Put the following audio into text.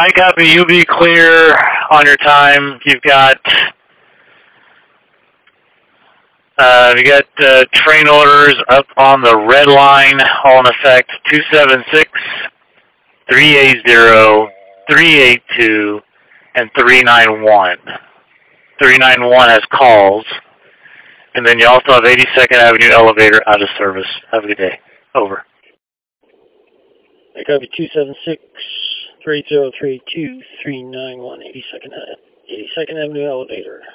I copy. You'll be clear on your time. You've got train orders up on the red line, all in effect. 276, 380, 382, and 391. 391 has calls. And then you also have 82nd Avenue elevator out of service. Have a good day. Over. I copy 276, 3032, 391, 82nd Avenue elevator.